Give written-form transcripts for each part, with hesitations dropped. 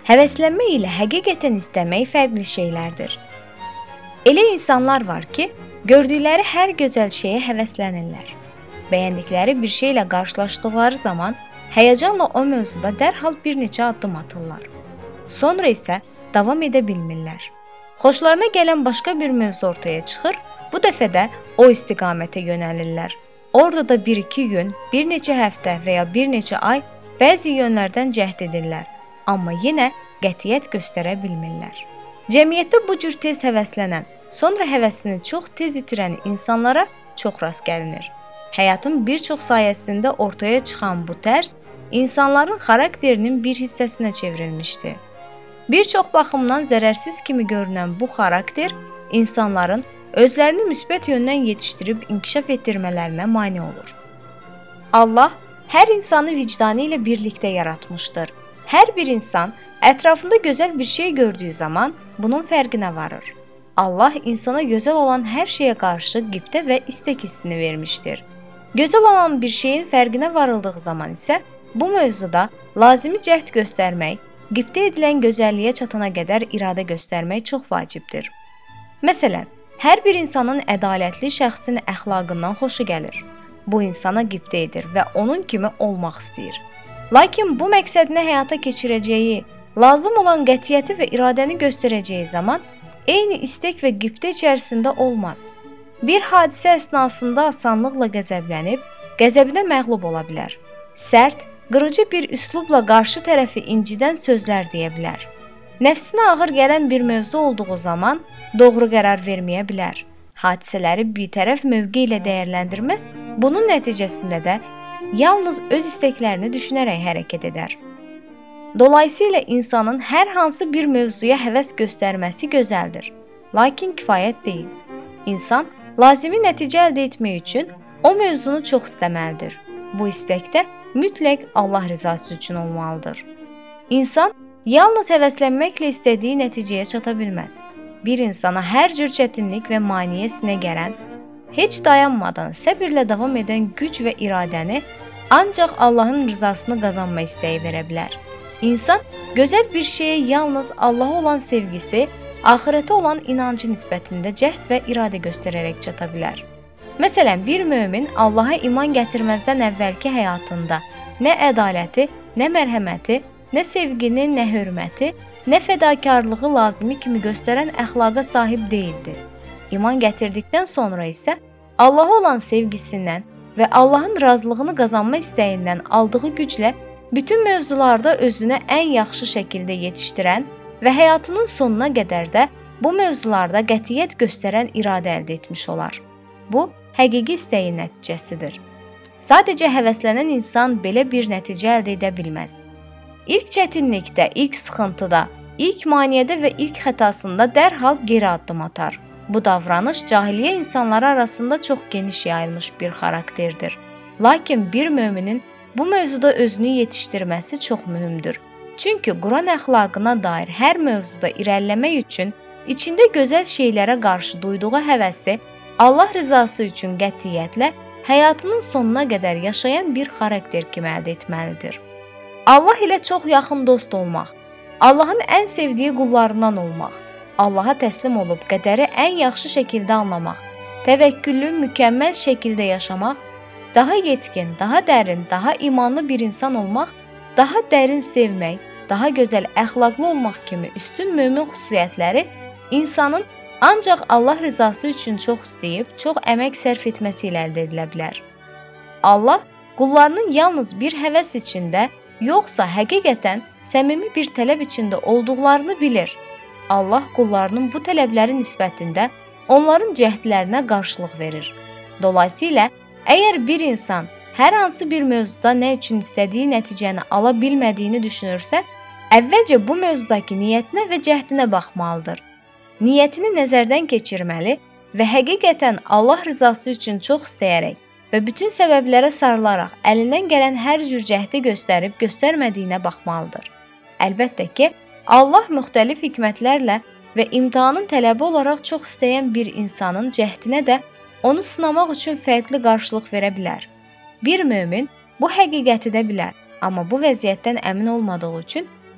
Həvəslənmək ilə həqiqətən istəmək fərqli şeylərdir. Elə insanlar var ki, gördükləri hər gözəl şeyə həvəslənirlər. Bəyəndikləri bir şeylə qarşılaşdıqları zaman həyəcanla o mövzuda dərhal bir neçə addım atırlar. Sonra isə davam edə bilmirlər. Xoşlarına gələn başqa bir mövzu ortaya çıxır, bu dəfə də o istiqamətə yönəlirlər. Orada da 1-2 gün, bir neçə həftə və ya bir neçə ay bəzi yönlərdən cəhd edirlər, amma yenə qətiyyət göstərə bilmirlər. Cəmiyyətdə bu cür tez həvəslənən, sonra həvəsini çox tez itirən insanlara çox rast gəlinir. Həyatın bir çox sayəsində ortaya çıxan bu tərz insanların xarakterinin bir hissəsinə çevrilmişdi. Bir çox baxımdan zərərsiz kimi görünən bu xarakter insanların özlərini müsbət yöndən yetişdirib inkişaf etdirmələrinə mane olur. Allah hər insanı vicdanı ilə birlikdə yaratmışdır. Hər bir insan ətrafında gözəl bir şey gördüyü zaman bunun fərqinə varır. Allah insana gözəl olan hər şeyə qarşı qibtə və istək hissini vermişdir. Gözəl olan bir şeyin fərqinə varıldığı zaman isə bu mövzuda lazımi cəhd göstərmək, qibtə edilən gözəlliyə çatana qədər iradə göstərmək çox vacibdir. Məsələn, hər bir insanın ədalətli şəxsin əxlaqından xoşu gəlir. Bu insana qibtə edir və onun kimi olmaq istəyir. Lakin bu məqsədini həyata keçirəcəyi, lazım olan qətiyyəti və iradəni göstərəcəyi zaman eyni istək və qibtə içərisində olmaz. Bir hadisə əsnasında asanlıqla qəzəblənib, qəzəbinə məğlub ola bilər. Sərt, qırıcı bir üslubla qarşı tərəfi incidən sözlər deyə bilər. Nəfsinə ağır gələn bir mövzu olduğu zaman doğru qərar verməyə bilər. Hadisələri bitərəf mövqe ilə dəyərləndirməz, bunun nəticəsində də yalnız öz istəklərini düşünərək hərəkət edər. Dolayısıyla insanın hər hansı bir mövzuya həvəs göstərməsi gözəldir, lakin kifayət deyil. İnsan lazımi nəticə əldə etmək üçün o mövzunu çox istəməlidir. Bu istək də mütləq Allah rızası üçün olmalıdır. İnsan yalnız həvəslənməklə istədiyi nəticəyə çata bilməz. Bir insana hər cür çətinlik və maneə sinə gələn, heç dayanmadan səbirlə davam edən güc və iradəni ancaq Allahın rızasını qazanma istəyi verə bilər. İnsan gözəl bir şeyə yalnız Allaha olan sevgisi, axirətə olan inancı nisbətində cəhd və iradə göstərərək çata bilər. Məsələn, bir mömin Allaha iman gətirməzdən əvvəlki həyatında nə ədaləti, nə mərhəməti, nə sevgini, nə hörməti, nə fədakarlığı lazımi kimi göstərən əxlaqa sahib deyildi. İman gətirdikdən sonra isə Allaha olan sevgisindən və Allahın razılığını qazanma istəyindən aldığı güclə bütün mövzularda özünə ən yaxşı şəkildə yetişdirən və həyatının sonuna qədər də bu mövzularda qətiyyət göstərən iradə əldə etmiş olar. Bu, həqiqi istəyin nəticəsidir. Sadəcə həvəslənən insan belə bir nəticə əldə edə bilməz. İlk çətinlikdə, ilk sıxıntıda, ilk maneədə və ilk xətasında dərhal geri addım atar. Bu davranış cahiliyyə insanları arasında çox geniş yayılmış bir xarakterdir. Lakin bir möminin bu mövzuda özünü yetişdirməsi çox mühümdür. Çünki Quran əxlaqına dair hər mövzuda irəliləmək üçün içində gözəl şeylərə qarşı duyduğu həvəsi Allah rızası üçün qətiyyətlə həyatının sonuna qədər yaşayan bir xarakter kimi əldə etməlidir. Allah ilə çox yaxın dost olmaq, Allahın ən sevdiyi qullarından olmaq, Allaha təslim olub qədəri ən yaxşı şəkildə anlamaq, təvəkküllü, mükəmməl şəkildə yaşamaq, daha yetkin, daha dərin, daha imanlı bir insan olmaq, daha dərin sevmək, daha gözəl əxlaqlı olmaq kimi üstün mömin xüsusiyyətləri insanın ancaq Allah rızası üçün çox istəyib, çox əmək sərf etməsi ilə əldə edilə bilər. Allah qullarının yalnız bir həvəs içində, yoxsa həqiqətən səmimi bir tələb içində olduqlarını bilir. Allah qullarının bu tələbləri nisbətində onların cəhdlərinə qarşılıq verir. Dolayısıyla, əgər bir insan hər hansı bir mövzuda nə üçün istədiyi nəticəni ala bilmədiyini düşünürsə, əvvəlcə bu mövzudakı niyyətinə və cəhdinə baxmalıdır. Niyyətini nəzərdən keçirməli və həqiqətən Allah rızası üçün çox istəyərək və bütün səbəblərə sarılaraq əlindən gələn hər cür cəhdi göstərib göstərmədiyinə baxmalıdır. Əlbəttə ki, Allah müxtəlif hikmətlərlə və imtahanın tələbi olaraq çox istəyən bir insanın cəhdinə də onu sınamaq üçün fərqli qarşılıq verə bilər. Bir mömin bu həqiqəti də bilər, amma bu vəziyyətdən əmin olmadığı üçün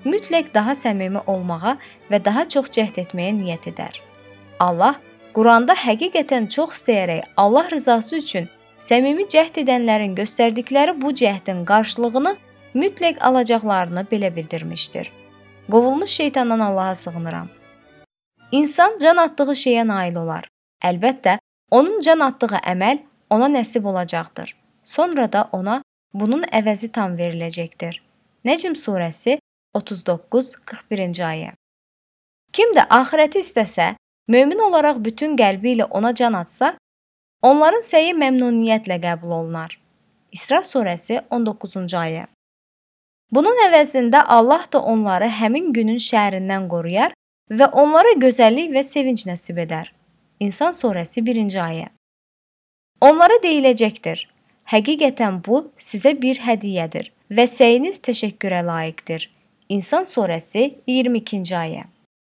mütləq daha səmimi olmağa və daha çox cəhd etməyə niyyət edər. Allah Quranda həqiqətən çox istəyərək Allah rızası üçün səmimi cəhd edənlərin göstərdikləri bu cəhdin qarşılığını mütləq alacaqlarını belə bildirmişdir. Qovulmuş şeytandan Allaha sığınıram. İnsan can atdığı şeyə nail olar. Əlbəttə, onun can atdığı əməl ona nəsib olacaqdır. Sonra da ona bunun əvəzi tam veriləcəkdir. Nəcm surəsi 39-41-ci ayə. Kim də axirəti istəsə, mömin olaraq bütün qəlbi ilə ona can atsa, onların səyi məmnuniyyətlə qəbul olunar. İsra surəsi 19-cu ayə. Bunun əvəzində Allah da onları həmin günün şərindən qoruyar və onlara gözəllik və sevinc nəsib edər. İnsan surəsi 1-ci ayə. Onlara deyiləcəkdir: həqiqətən bu sizə bir hədiyyədir və səyiniz təşəkkürə layiqdir. İnsan surəsi 22-ci ayə.